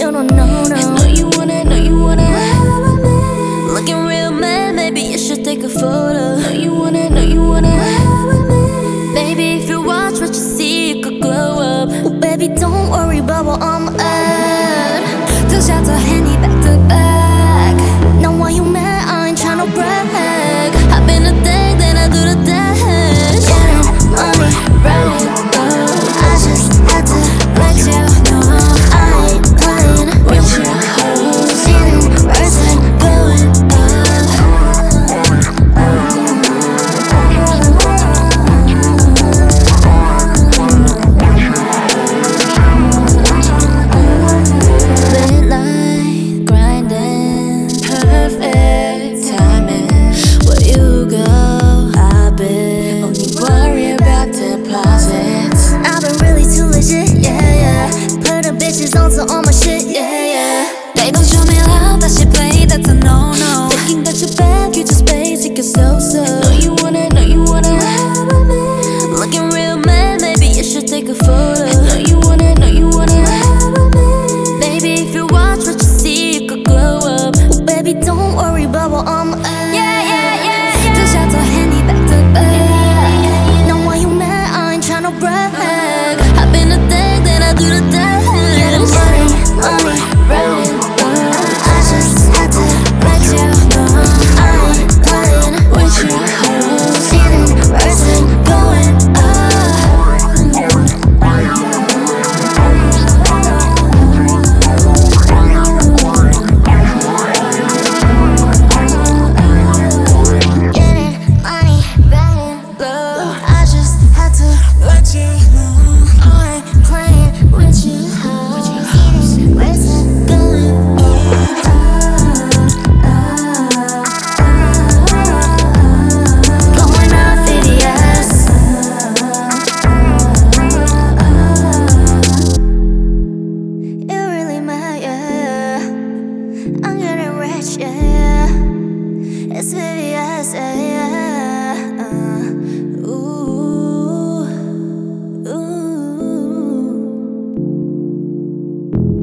You don't know, no. I know you wanna, know you wanna. Looking real mad, maybe you should take a photo. Know you wanna, know you wanna. Baby, if you watch what you see, you could glow up. Oh, baby, don't worry about what I'm at. 2 shots of Henny back to back. Now why you mad? I ain't tryna brag. Hop in the thing, then I do the dash. Getting money, running low. I just had to let you know I ain't playing with your hoes. Getting worse and going Midnight grinding, perfect timing. Where you go, I've been only worry about deposits. I've been really too legit, yeah, yeah. Putting bitches onto all my shit, yeah, yeah. They don't show me love, that shit play, that's a no-no. Thinking that you're back, you just basic and so-so. Know you wanna, know you wanna. Looking real mad, maybe you should take a photo. Know you wanna, know you wanna. Baby, if you watch what you see, you could glow up. Oh, baby, don't worry about what I'm at. Yeah, yeah, yeah, yeah. 2 shots of Henny back to back. Now why you mad? I ain't tryna brag. Hop in the thing, then I do the dash. Getting money, running low. I just had to let you know I ain't playing with your hoes. Getting worse and going Getting money, running low. I just had to let you know I ain't playing with you. Getting worse and going Going off idiots. You really mad, yeah. I'm getting rich, yeah. It's VVS, yeah. Ooh, ooh.